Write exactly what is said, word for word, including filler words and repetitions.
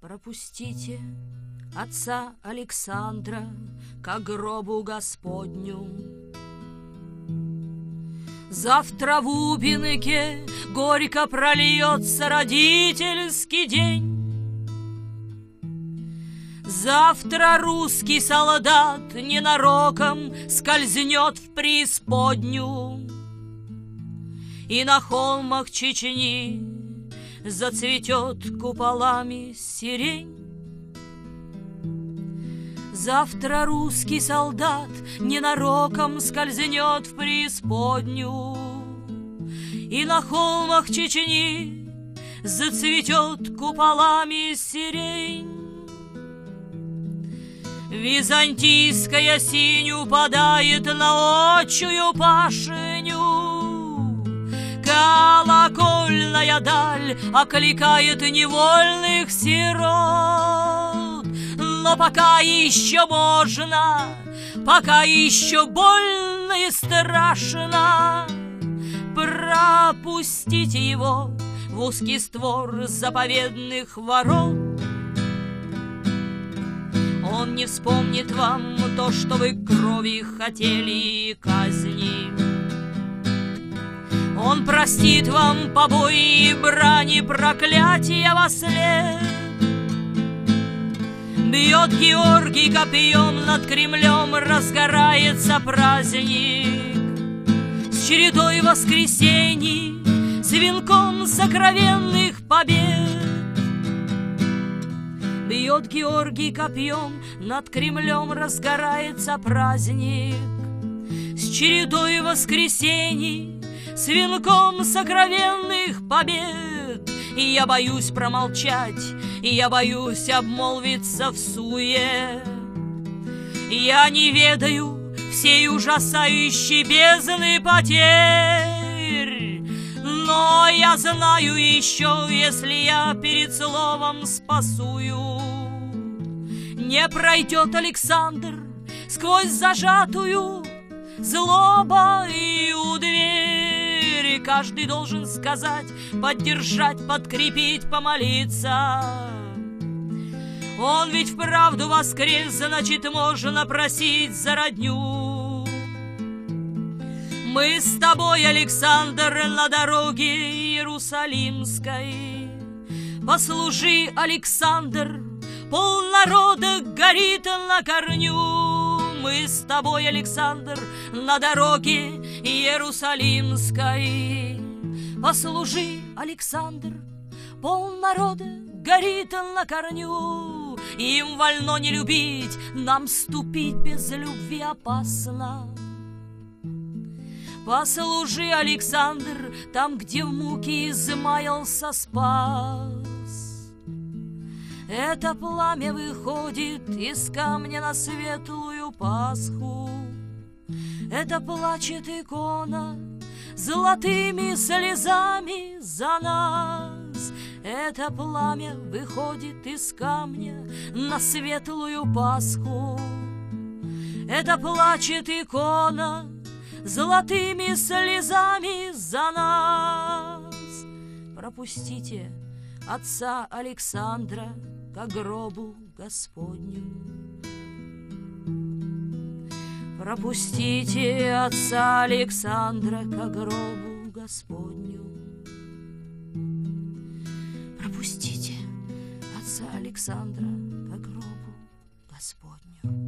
Пропустите отца Александра ко гробу Господню. Завтра в Убинке горько прольется родительский день. Завтра русский солдат ненароком скользнет в преисподнюю, и на холмах Чечни зацветет куполами сирень. Завтра русский солдат ненароком скользнет в преисподнюю, и на холмах Чечни зацветет куполами сирень. Византийская синь упадает на отчую пашню, колокольная даль окликает невольных сирот. Но пока еще можно, пока еще больно и страшно, пропустите его в узкий створ заповедных ворот. Он не вспомнит вам то, что вы крови хотели и казни. Он простит вам побои и брани, проклятия во след. Бьет Георгий копьем над Кремлем, разгорается праздник с чередой воскресений, с венком сокровенных побед. Бьет Георгий копьем над Кремлем, разгорается праздник с чередой воскресений, с венком сокровенных побед. И я боюсь промолчать, и я боюсь обмолвиться в суе. Я не ведаю всей ужасающей бездны потерь, но я знаю еще, если я перед словом спасую, не пройдет Александр сквозь зажатую злобой у двери. Каждый должен сказать, поддержать, подкрепить, помолиться. Он ведь вправду воскрес, значит, можно просить за родню. Мы с тобой, Александр, на дороге Иерусалимской. Послужи, Александр, полнарода горит на корню. Мы с тобой, Александр, на дороге Иерусалимской. Послужи, Александр, полнарода горит на корню. Им вольно не любить, нам ступить без любви опасно. Послужи, Александр, там, где в муке измаялся спас. Это пламя выходит из камня на светлую Пасху. Это плачет икона золотыми слезами за нас. Это пламя выходит из камня на светлую Пасху. Это плачет икона золотыми слезами за нас. Пропустите отца Александра ко гробу Господню. Пропустите отца Александра ко гробу Господню. Пропустите отца Александра ко гробу Господню.